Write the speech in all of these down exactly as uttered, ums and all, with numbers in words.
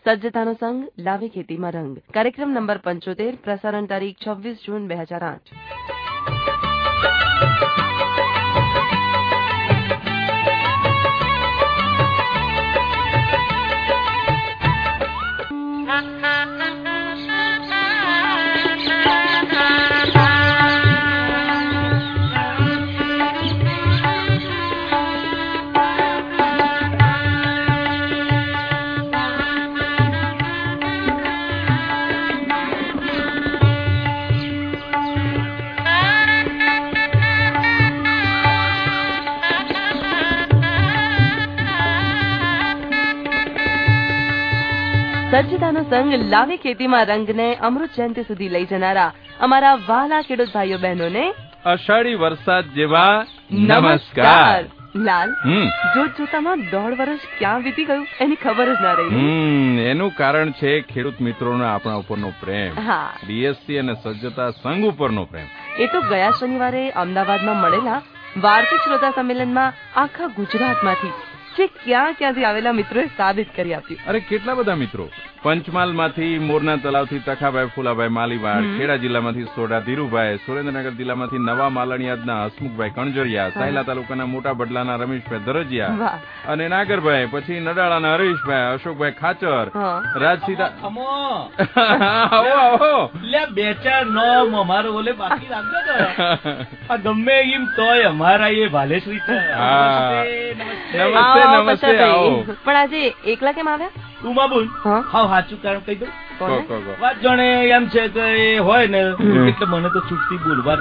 સજ્જતાનો સંગ લાવે ખેતીમાં રંગ. કાર્યક્રમ નંબર પંચોતેર, પ્રસારણ તારીખ છવ્વીસ જૂન બે હજાર આઠ. સજ્જતાનો સંગ લાવે ખેતીમાં રંગને અમૃત જયંતિ સુધી લઈ જનારા અમારા વહાલા ખેડૂત ભાઈઓ બહેનોને અષાઢી વરસાદ જેવા નમસ્કાર. લાલ, જોત જોતામાં દોઢ વર્ષ ક્યાં વીતી ગયું એની ખબર જ ના રહી. એનું કારણ છે ખેડૂત મિત્રોનો આપણા ઉપરનો પ્રેમ, ડીએસસી અને સજ્જતા સંઘ ઉપરનો પ્રેમ. એ તો ગયા શનિવારે અમદાવાદમાં મળેલા વાર્ષિક શ્રોતા સંમેલનમાં આખા ગુજરાતમાંથી જે ક્યાં ક્યાંથી આવેલા મિત્રોએ સાબિત કરી આપ્યું. અરે કેટલા બધા મિત્રો! પંચમહાલમાંથી મોરના તલાવથી તખાભાઈ ફુલાભાઈ માલીવાડ, ખેડા જિલ્લામાંથી સોઢા ધીરુભાઈ, સુરેન્દ્રનગર જિલ્લામાંથી નવા માલણિયાદના હસમુખભાઈ કણજરિયા, સાયલા તાલુકાના મોટા બડલાના રમેશભાઈ દરજિયા અને નાગરભાઈ, પછી નડાળાના હરીશભાઈ, અશોકભાઈ ખાચર, રાજસીતા. આવો આવો બે ચાર નો અમારો ઓલે બાકી રાખજો ગમે એમ તોય અમારા એ ભાલેશ્રી છે. નમસ્તે નમસ્તે. પણ આજે એકલા કેમ આવ્યા? ઉમા બોલ. હા, સાચું કારણ કહી દઉં. વાત જાણે એમ છે કે એ હોય ને એટલે મને તો છૂટતી બોલવા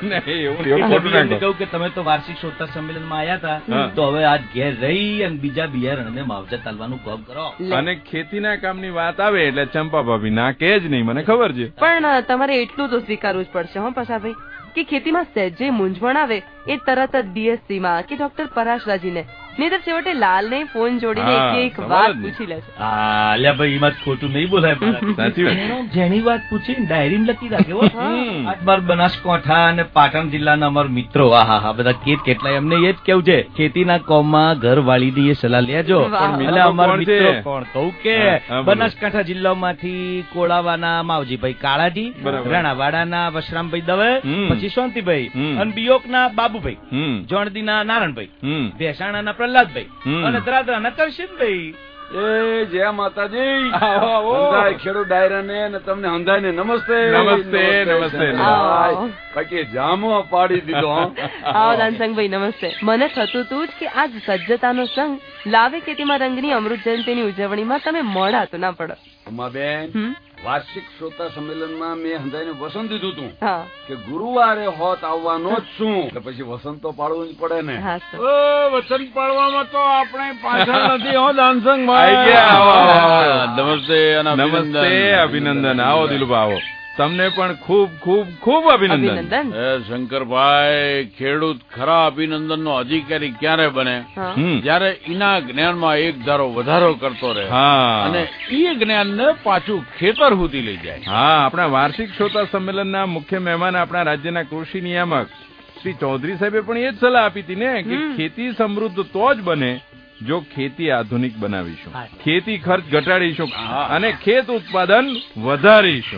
કહું કે તમે તો વાર્ષિક શ્રોતા સંમેલન માં આવ્યા હતા, તો હવે આજ ઘેર રહી અને બીજા બિયારણ ને માવજત ચાલવાનું કામ કરો. અને ખેતીના કામની વાત આવે એટલે ચંપા ભાભી ના કે જ નહીં, મને ખબર છે. પણ તમારે એટલું તો સ્વીકારવું જ પડશે હો પશાભાઈ કે ખેતીમાં સહેજે મૂંઝવણ આવે એ તરત જ ડીએસસી માં કે ડોક્ટર પરાશરાજીને નહીતર છેવટે લાલ ને ફોન જોડીને એક વાત પૂછી લે છે. અલ્યા ભાઈ એમાં ખોટું નહીં બોલાય. જેની વાત પૂછી ડાયરી લખી રાખે. માર બનાસકાંઠા અને પાટણ જિલ્લાના અમારા મિત્રો આહા હા બધા કેત કેટલા એમને એ જ કેવું છે ખેતીના કોમમાં ઘર વાળી એ સલાહ લેજો. એટલે અમારા મિત્રો કોણ કહું કે બનાસકાંઠા જિલ્લામાંથી કોળાવાના માવજીભાઈ કાળાજી, રાણાવાડાના વશરામભાઈ દવે, પછી શાંતિભાઈ અને બિયોકના બાબુભાઈ, જોણદીના નારાયણભાઈ, ભેસાણાના પ્રહલાદભાઈ અને દ્રાદરાના કરશનભાઈ. એ જય માતાજી. હંધાય ખેડૂત ડાયરા ને તમને હંધાય ને નમસ્તે નમસ્તે નમસ્તે. બાકી જામો પાડી દીધો. આવો દાનસંગભાઈ નમસ્તે. મને થતું હતું કે આજ સજ્જતાનો સંગ લાવે ખેતીમાં રંગની અમૃત જયંતિની ઉજવણીમાં તમે મોડા તો ના પડો. ઉમાબેન, વાર્ષિક શ્રોતા સંમેલનમાં મેં હંધાઈને વસંત દીધું હતું કે ગુરુવારે હોત આવવાનો જ છું, પછી વસંત તો પાડવું જ પડે ને. વસંત પાડવામાં તો આપણે પાછળ નથી હો દાનસંગભાઈ. નમસ્તે નમસ્તે, અભિનંદન. આવો દિલુભા આવો. તમને પણ ખૂબ ખૂબ ખૂબ અભિનંદન. શંકરભાઈ, ખેડૂત ખરા અભિનંદન નો અધિકારી ક્યારે બને? જયારે એના જ્ઞાનમાં એક ધારો વધારો કરતો રહે અને એ જ્ઞાન ને પાછું ખેતર સુધી લઈ જાય. હા, આપણા વાર્ષિક શ્રોતા સંમેલનના મુખ્ય મહેમાન આપણા રાજ્યના કૃષિ નિયામક શ્રી ચૌધરી સાહેબે પણ એ જ સલાહ આપી હતી ને કે ખેતી સમૃદ્ધ તો જ બને જો ખેતી આધુનિક બનાવીશું, ખેતી ખર્ચ ઘટાડીશું અને ખેત ઉત્પાદન વધારીશું.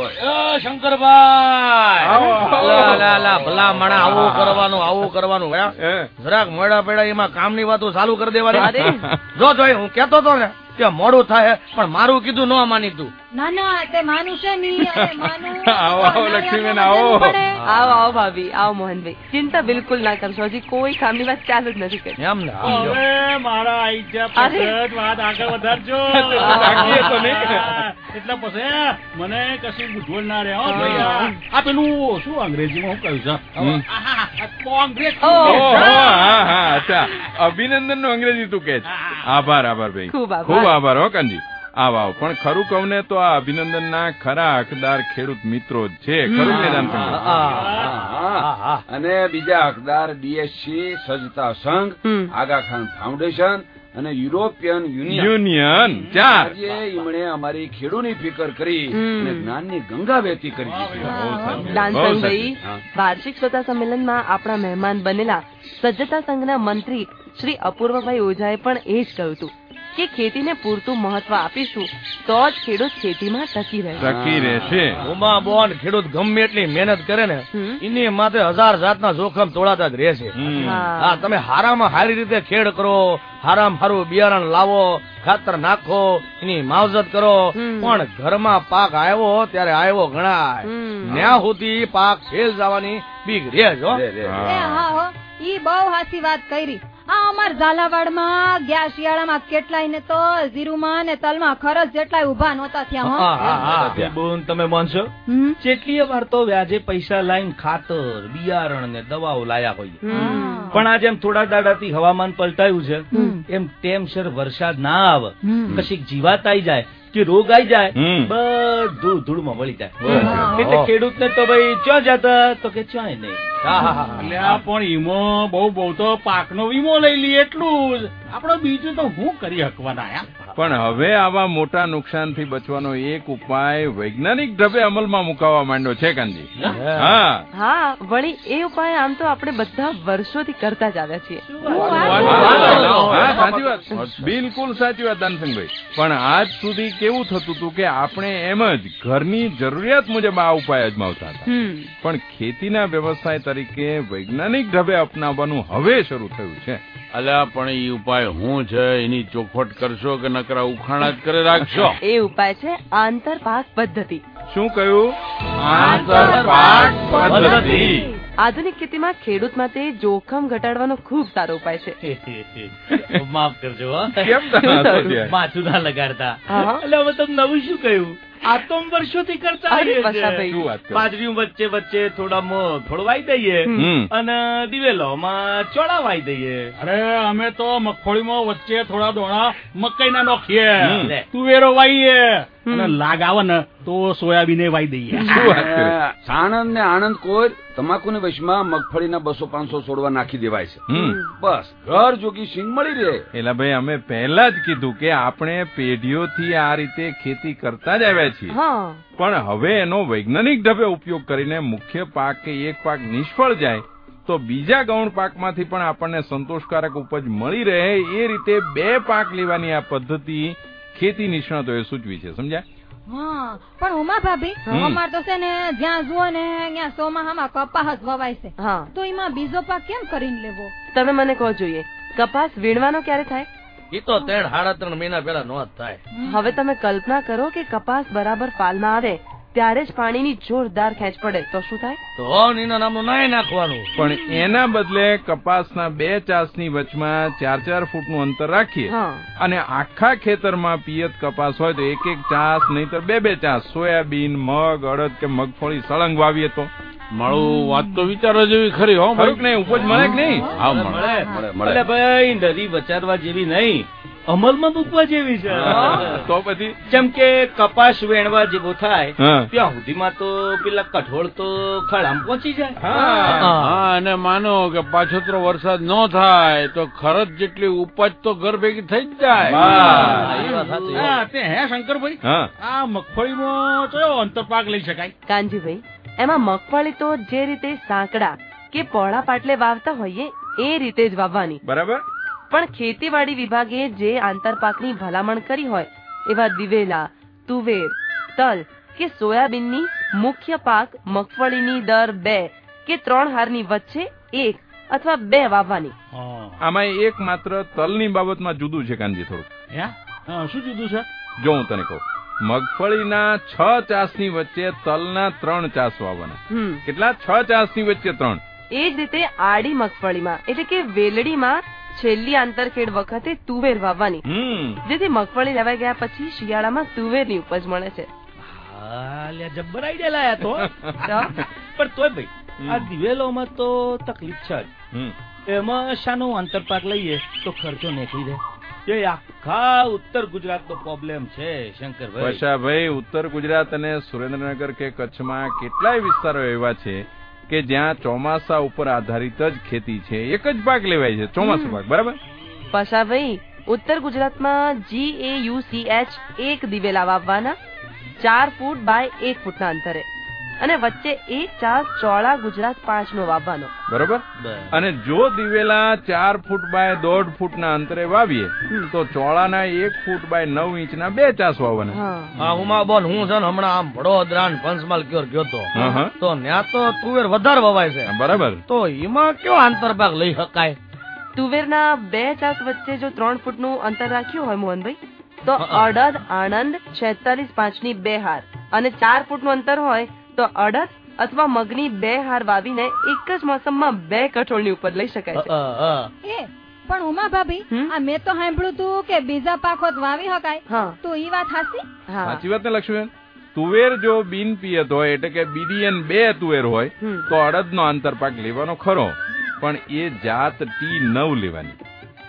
શંકરભાઈ, ભલા મણા આવું કરવાનું આવું કરવાનું જરાક મોડા પેડા એમાં કામની વાતો ચાલુ કરી દેવાની. જો જોઈ હું કેતો હતો ને ત્યાં મોડું થાય પણ મારું કીધું ન માની તું. ના ના તે માનું છે નહીં. આવો આવો લક્ષ્મીબેન, આવો આવો આવો ભાભી, આવો મોહનભાઈ. ચિંતા બિલકુલ ના કરશો, હજી કોઈ કામની વાત ચાલુ જ નથી કરી. એમ ને મારા આઈ જા વાત આગળ વધારજો એટલે પછી મને કશું બુધવડ ના રહે. આ પેલું શું અંગ્રેજીમાં હું કહ્યું છે? અચ્છા, અભિનંદન નું અંગ્રેજી તું કે? આભાર આભાર ભાઈ, ખૂબ આભાર હો કંજી. આવ આવ પણ ખરું કહું ને તો આ અભિનંદન ના ખરા હકદાર ખેડૂત મિત્રો જ છે. ખરું મેદાન અને બીજા હકદાર ડીએસસી, સજ્જતા સંઘ, આગા ખાન ફાઉન્ડેશન અને યુરોપિયન યુનિયન યુનિયન ચાર એમણે અમારી ખેડૂની ફિકર કરી અને જ્ઞાનની ગંગા વહેતી કરી દીધી. દાનસંગભાઈ, વાર્ષિક શ્રોતા સંમેલનમાં આપણા મહેમાન બનેલા સજ્જતા સંઘના મંત્રી શ્રી અપૂર્વભાઈ ઓઝાએ પણ એ જ કહ્યું હતું કે ખેતીને પૂરતું મહત્વ આપીશું તો જ ખેડૂત ખેતીમાં ટકી રહેશે ટકી રહેશે ઉમા બોન ખેડૂત ગમે એટલી મહેનત કરે ને એની માથે હજાર જાતના જોખમ તોડાતા જ રહેશે. હા, તમે હારામાં હારી રીતે ખેડ કરો, હારામાં હારું બિયારણ લાવો, ખાતર નાખો, એની માવજત કરો, પણ ઘરમાં પાક આવ્યો ત્યારે આવ્યો ગણાય. ન્યા સુધી પાક ફેલ જવાની બીક રહે જ. ઈ બહુ સાચી વાત કરી. આ અમાર ઝાલાવાડમાં ગયા શિયાળામાં કેટલાય ને તો જીરુમાં ને તલમાં ખરચ જેટલાય ઉભા નહોતા થયા. બોન તમે માનશો કેટલી વાર તો વ્યાજે પૈસા લાઈન ખાતર બિયારણ ને દવાઓ લાયા હોય, પણ આજે એમ થોડા દાડાથી હવામાન પલટાયું છે એમ ટેમસર વરસાદ ના આવે, કશીક જીવાત આવી જાય કે રોગ આવી જાય, બધું ધૂળમાં વળી જાય. એટલે ખેડૂત ને તો ભાઈ ક્યાં જતા તો કે ક્યાંય નહીં. પણ વીમો બહુ બહુ તો પાક નો વીમો લઈ લઈએ એટલું જ, આપડે બીજું તો હું કરી શકવાના. પણ હવે આવા મોટા નુકસાન થી બચવાનો એક ઉપાય વૈજ્ઞાનિક ઢબે અમલમાં મુકાવવા માંડ્યો છે કાનજી. હા હા, વળી એ ઉપાય આમ તો આપણે બધા વર્ષોથી કરતા જ આવ્યા છીએ. સાચી વાત, બિલકુલ સાચી વાત દાનસિંહભાઈ. પણ આજ સુધી કેવું થતું હતું કે આપણે એમ જ ઘરની જરૂરિયાત મુજબ આ ઉપાય અજમાવતા હતા, પણ ખેતીના વ્યવસાય તરીકે વૈજ્ઞાનિક ઢબે અપનાવવાનું હવે શરૂ થયું છે. અલ્યા પણ એ ઉપાય હું છે એની ચોખવટ કરશો કે નકરા ઉખાણા જ કરે રાખશો? એ ઉપાય છે આંતરપાક પદ્ધતિ. શું કહ્યું? આંતરપાક પદ્ધતિ. આધુનિક ખેતીમાં ખેડૂત માટે જોખમ ઘટાડવાનો ખૂબ સારો ઉપાય છે. માફ કરજો, કેમ માથું ના લગાડતા. એટલે હવે તમે નવું શું કહ્યું? આ તો વર્ષોથી કરતા બાજરી વચ્ચે વચ્ચે થોડા મગફળ વાઈ દઈએ અને દિવેલોમાં ચોળા વાઈ દઈએ. અરે અમે તો મગફળીમાં વચ્ચે થોડા દોણા મકાઈ ના નોખીએ, તુવેરો વાઈએ અને લાગ આવે ને તો સોયાબીન વાઈ દઈએ. સાણંદ ને આણંદ કોઈ તમાકુ ની વશમાં મગફળીના બસો પાંચસો છોડવા નાખી દેવાય છે, બસ ઘર જોગી સિંગ મળી રહે. એટલે ભાઈ અમે પહેલા જ કીધું કે આપણે પેઢીઓથી આ રીતે ખેતી કરતા જ આવ્યા છીએ, પણ હવે એનો વૈજ્ઞાનિક ઢબે ઉપયોગ કરીને મુખ્ય પાક કે એક પાક નિષ્ફળ જાય તો બીજા ગૌણ પાકમાંથી પણ આપણને સંતોષકારક ઉપજ મળી રહે એ રીતે બે પાક લેવાની આ પદ્ધતિ ખેતી નિષ્ણાતોએ સૂચવી છે. સમજ્યા? હા, પણ ઉમા ભાભી અમાર તો છે ને જ્યાં જુઓ ને ત્યાં ચોમાસામાં કપાસ જ વવાય છે, તો એમાં બીજો પાક કેમ કરીને લેવો? તમે મને કહો જોઈએ, કપાસ વીણવાનો ક્યારે થાય? એ તો ત્રણ સાડા ત્રણ મહિના પેલા નો જ થાય. હવે તમે કલ્પના કરો કે કપાસ બરાબર ફાલમાં આવે ત્યારે જ પાણીની જોરદાર ખેંચ પડે તો શું થાય? તો એના નામનું નાય નાખવાનું. પણ એના બદલે કપાસના બે ચાસની વચમાં ચાર ચાર ફૂટનું અંતર રાખીએ અને આખા ખેતરમાં પિયત કપાસ હોય તો એક એક ચાસ નહીતર બે બે ચાસ સોયાબીન, મગ, અડદ કે મગફળી સળંગ વાવીએ તો મારું વાત તો વિચારો જેવી ખરી. હો ખરું નહીં? ઉપજ મળે કે નહીં? હા મળે મળે ભાઈ. નદી બચાવવા જેવી નહીં, અમલમાં મૂકવા જેવી છે. તો પછી જેમ કે કપાસ વેણવા જેવો થાય ત્યાં સુધીમાં તો પેલા કઠોળ તો ખળામ પહોંચી જાય. હા, અને માનો કે પાછોતરો વરસાદ ન થાય તો ખરચ જેટલી ઉપજ તો ઘર ભેગી થઈ જ જાય. હે શંકરભાઈ, આ મગફળીમાં કયો અંતરપાક લઈ શકાય? કાનજીભાઈ, એમાં મગફળી તો જે રીતે સાંકડા કે પહોળા પાટલે વાવતા હોઈએ એ રીતે જ વાવવાની. બરાબર. પણ ખેતીવાડી વિભાગે જે આંતરપાકની ભલામણ કરી હોય એવા દિવેલા, તુવેર, તલ કે સોયાબીનની મુખ્ય પાક મગફળીની દર બે કે ત્રણ હારની વચ્ચે એક અથવા બે વાવવાની. આમાં એક માત્ર તલની બાબતમાં જુદું છે કાનજી થોડું. શું જુદું છે? જો હું તને કહું, મગફળીના છ ચાસની વચ્ચે તલના ત્રણ ચાસ વાવવાના. કેટલા? છ ચાસની વચ્ચે ત્રણ. એ જ રીતે આડી મગફળીમાં એટલે કે વેલડીમાં છેલ્લી આંતરખેડ વખતે તુવેર વાવવાની, જેથી મગફળી લેવાઈ ગયા પછી શિયાળામાં તુવેરની ઉપજ મળે છે. જબ્બર આઈડિયા લાયા તો. પણ તોય ભાઈ આ દિવેલોમાં તો તકલીફ છે જ. એમાં શાનો આંતરપાક લઈએ તો ખર્ચો નીકળી જાય. એ આખા ઉત્તર ગુજરાત નો પ્રોબ્લેમ છે શંકરભાઈ. ભાઈ ઉત્તર ગુજરાત અને સુરેન્દ્રનગર કે કચ્છમાં કેટલાય વિસ્તારો એવા છે કે જ્યાં ચોમાસા ઉપર આધારિત જ ખેતી છે, એક જ પાક લેવાય છે, ચોમાસું પાક. બરાબર. પશાભાઈ, ઉત્તર ગુજરાતમાં G A U C H એક દિવેલા વાવવાના ચાર ફૂટ બાય એક ફૂટના અંતરે, અને વચ્ચે એક ચાસ ચોળા ગુજરાત પાંચ નો વાવવાનો. બરોબર. અને જો દિવેલા ચાર ફૂટ બાય દોઢ ફૂટ ના અંતરે વાવીએ તો ચોળાના એક ફૂટ બાય નવ ઇંચ ના બે ચાસ વાવવાના. હા હુમા બોન હું છે ને હમણાં આમ વડોદરા પંચમહાલ ક્યોર ગયો તો તો ત્યાં તો તુવેર વધારે વવાય છે. બરાબર. તો એમાં કયો આંતરભાગ લઈ શકાય? તુવેરના બે ચાસ વચ્ચે જો ત્રણ ફૂટ નું અંતર રાખ્યું હોય મોહનભાઈ તો અડદ આણંદ છેતાલીસ પાંચ ની બે હાર અને ચાર ફૂટ નું અંતર હોય તો અડદ અથવા મગની બે હાર વાવીને એક જ મોસમમાં બે કઠોળની ઉપર લઈ શકાય છે. પણ ઉમા ભાભી આ મેં તો સાંભળ્યું તું કે બીજા પાકો વાવી શકાય, તો ઈ વાત સાચી? સાચી વાત ને લક્ષ્મીબેન. તુવેર જો બિન પિયત હોય એટલે કે બીડીએન બે તુવેર હોય તો અડદ નો આંતરપાક લેવાનો ખરો, પણ એ જાત ટી નવ લેવાની.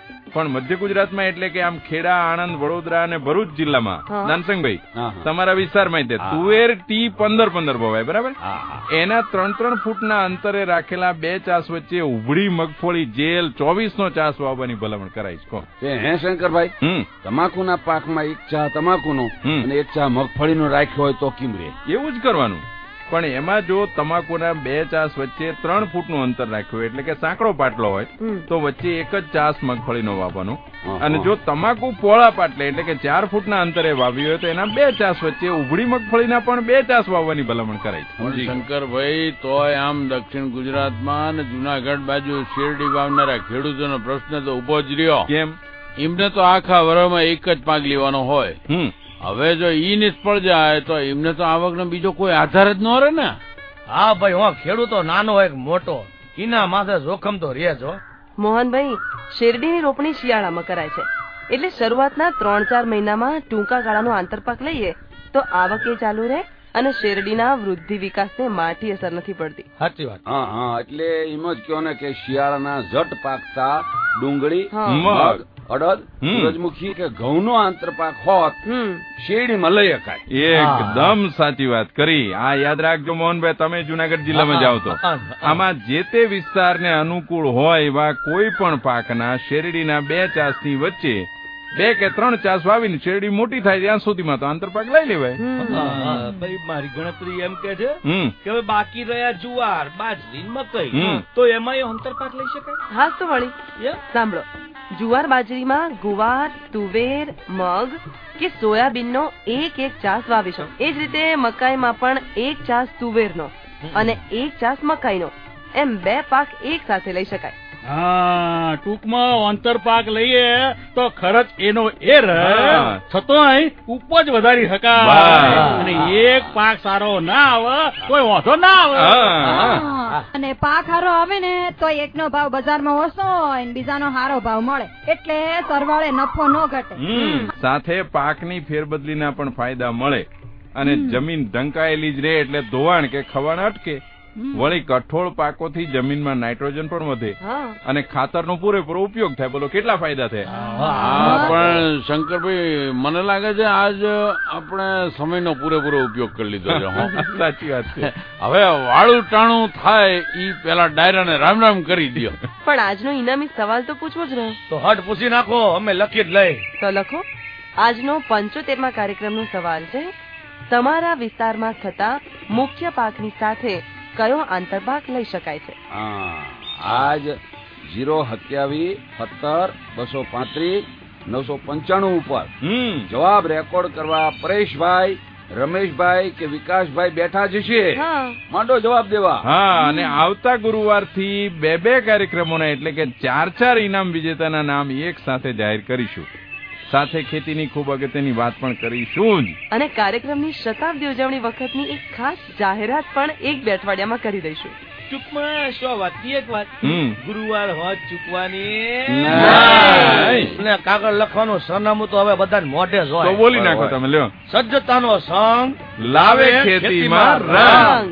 પણ મધ્ય ગુજરાતમાં એટલે કે આમ ખેડા, આણંદ, વડોદરા અને ભરૂચ જિલ્લામાં દાનસંગભાઈ તમારા વિસ્તારમાં તુવેર ટી પંદર પંદર વવાય. બરાબર. એના ત્રણ ત્રણ ફૂટના અંતરે રાખેલા બે ચાસ વચ્ચે ઉભળી મગફળી જેલ ચોવીસ નો ચાસ વાવવાની ભલામણ કરાય છે. હે શંકરભાઈ, તમાકુના પાકમાં એક ચા તમાકુનો અને એક ચા મગફળીનો રાખ્યો હોય તો કેમ રે? એવું જ કરવાનું. પણ એમાં જો તમાકુના બે ચાસ વચ્ચે ત્રણ ફૂટ નું અંતર રાખ્યું એટલે કે સાંકડો પાટલો હોય તો વચ્ચે એક જ ચાસ મગફળીનો વાવવાનો. અને જો તમાકુ પોળા પાટલે એટલે કે ચાર ફૂટના અંતરે વાવી હોય તો એના બે ચાસ વચ્ચે ઉભળી મગફળીના પણ બે ચાસ વાવવાની ભલામણ કરાય. શંકરભાઈ, તોય આમ દક્ષિણ ગુજરાતમાં અને જુનાગઢ બાજુ શેરડી વાવનારા ખેડૂતોનો પ્રશ્ન તો ઉભો જ રહ્યો. કેમ? એમને તો આખા વર્ષમાં એક જ પાક લેવાનો હોય. હવે જો ઈ નિષ્ફળ જાય તો એમને તો આવકનો બીજો કોઈ આધાર જ ન રહે ને. હા ભાઈ, હું ખેડૂતો નાનો હોય મોટો એના માથે જોખમ તો રહે જ. મોહનભાઈ, શેરડીની રોપણી શિયાળામાં કરાય છે એટલે શરૂઆતના ત્રણ ચાર મહિનામાં ટૂંકા ગાળાનો આંતરપાક લઈએ તો આવક એ ચાલુ રહે અને શેરડીના વૃદ્ધિ વિકાસને માઠી અસર નથી પડતી. સાચી વાત. હા હા એટલે એમ જ કહો ને કે શિયાળાના ઝટ પાકતા ડુંગળી, મગ, અડદ, સૂરજમુખી કે ઘઉં નો આંતરપાક હોત શેરડીમાં લઈ શકાય. એકદમ સાચી વાત કરી. આ યાદ રાખજો મોહનભાઈ, તમે જુનાગઢ જિલ્લામાં જાઓ તો આમાં જે તે વિસ્તારને અનુકૂળ હોય એવા કોઈ પણ પાકના શેરડીના બે ચાસની વચ્ચે બે કે ત્રણ ચાસ વાવીને શેરડી મોટી થાય ત્યાં સુધીમાં તો આંતરપાક લઈ લેવાય. મારી ગણતરી એમ કે છે કે હવે બાકી રહ્યા જુવાર, બાજરી, મકઈ, તો એમાં આંતરપાક લઈ શકાય. હા તો વળી સાંભળો, જુવાર બાજરીમાં ગુવાર, તુવેર, મગ કે સોયાબીન નો એક એક ચાસ વાવીશું. એ જ રીતે મકાઈમાં પણ એક ચાસ તુવેરનો અને એક ચાસ મકાઈનો એમ બે પાક એક સાથે લઈ શકાય. હા, ટૂંકમાં આંતરપાક લઈએ તો ખર્ચ એનો એ રહે છતોય ઉપજ વધારી શકાય અને એક પાક સારો ના આવે કોઈ વાંધો ના આવે. અને પાક સારો આવે ને તો એકનો ભાવ બજારમાં ઓછો હોય ને બીજાનો સારો ભાવ મળે એટલે સરવાળે નફો ન ઘટે. સાથે પાકની ફેરબદલીના પણ ફાયદા મળે અને જમીન ઢંકાયેલી જ રહે એટલે ધોવાણ કે ખવાણ અટકે. વળી કઠોળ પાકોથી જમીનમાં નાઇટ્રોજન પણ વધે અને ખાતરનો પૂરેપૂરો ઉપયોગ થાય. બોલો કેટલા ફાયદા થાય. પણ શંકરભાઈ, મને લાગે છે આજ આપણે સમયનો પૂરેપૂરો ઉપયોગ કરી લીધો છે. સાચી વાત છે. હવે વાળું ટાણું થાય ઈ પેલા ડાયરાને રામ રામ કરી દો. પણ આજનો ઇનામી સવાલ તો પૂછવો જ રહ્યો. તો હટ પૂછી નાખો, અમે લખી જ લઈ. તો લખો. આજનો પંચોતેરમાં કાર્યક્રમનો સવાલ છે, તમારા વિસ્તારમાં થતા મુખ્ય પાકની સાથે કયો આંતરપાક લઈ શકાય છે? આજ જીરો સત્યાવીસ સત્તર બસો પાંત્રીસ નવસો પંચાણું ઉપર જવાબ રેકોર્ડ કરવા પરેશભાઈ, રમેશભાઈ કે વિકાસભાઈ બેઠા જ છે. માંડો જવાબ દેવા. હા, અને આવતા ગુરુવારથી બે બે કાર્યક્રમોના એટલે કે ચાર ચાર ઇનામ વિજેતાના નામ એક સાથે જાહેર કરીશું. સાથે ખેતીની ખૂબ અગત્યની વાત પણ કરીશું જ અને કાર્યક્રમની શતાબ્દી ઉજવણી વખતની એક ખાસ જાહેરાત પણ એક બે અઠવાડિયામાં કરી દઈશું. ટૂંકમાં શું વાત? એક વાત, ગુરુવાર હોત ચૂકવાની ને કાગળ લખવાનું સરનામું તો હવે બધા મોઢે જ હોય. તો બોલી નાખો તમે. લ્યો. સજ્જતાનો સંગ લાવે ખેતીમાં રંગ.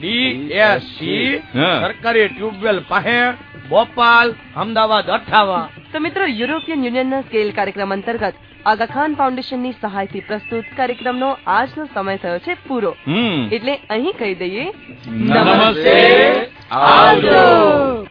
ડીએસસી સરકારી ટ્યુબવેલ પાસે, ભોપાલ, અમદાવાદ અઠાવા. તો મિત્રો, યુરોપિયન યુનિયનના સ્કેલ કાર્યક્રમ અંતર્ગત આગા ખાન ફાઉન્ડેશનની સહાયથી પ્રસ્તુત કાર્યક્રમનો આજનો સમય થયો છે પૂરો. એટલે અહીં કહી દઈએ નમસ્તે, આવજો.